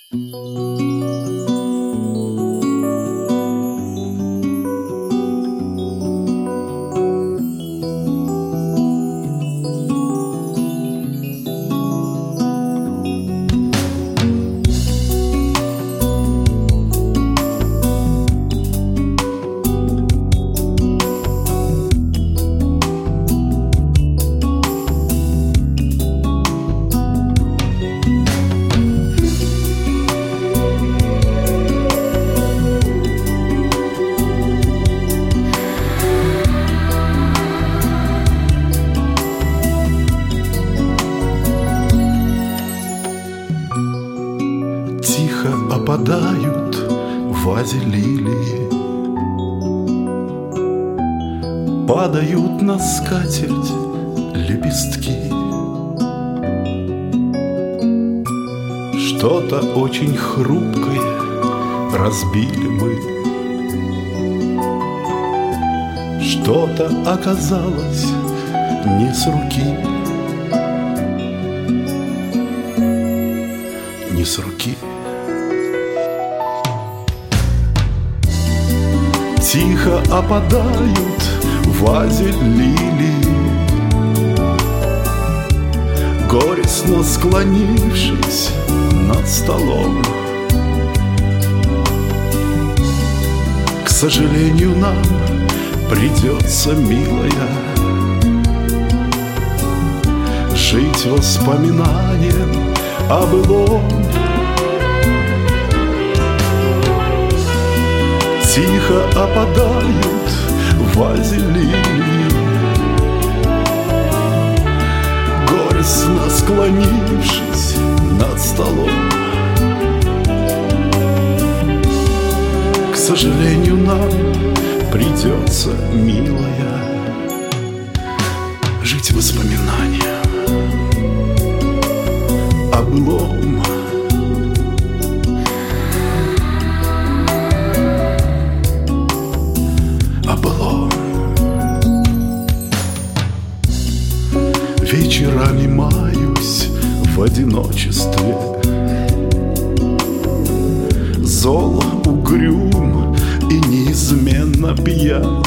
Тихо опадают в вазе лилии, падают на скатерть лепестки. Что-то очень хрупкое разбили мы, что-то оказалось не с руки, не с руки. Тихо опадают в вазе лилии, горестно склонившись над столом. К сожалению, нам придется, милая, жить воспоминанием о былом. Тихо опадают в вазе лилии, горестно склонившись над столом. К сожалению, нам придется, милая, жить воспоминанием о былом. Вечерами маюсь в одиночестве, зол, угрюм и неизменно пьян.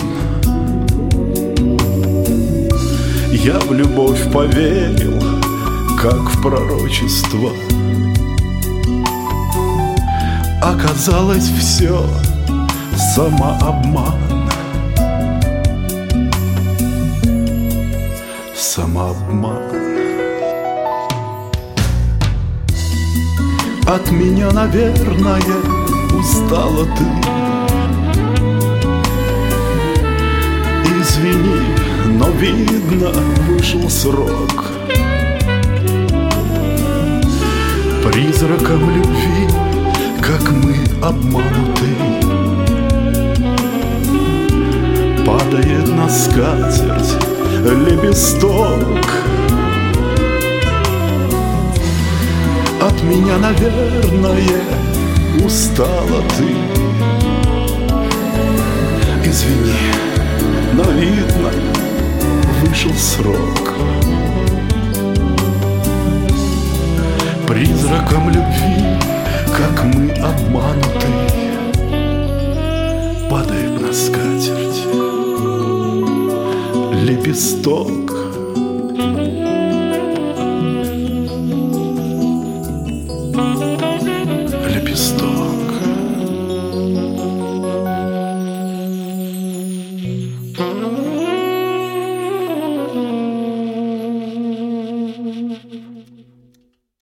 Я в любовь поверил, как в пророчество. Оказалось, все самообман. Самообман. От меня, наверное, устала ты. Извини, но видно, вышел срок. Призраком любви, как мы обмануты, падает на скатерть лепесток. От меня, наверное, устала ты. Извини, но видно, вышел срок. Призраком любви, как мы обмануты, падает на скатерть лепесток.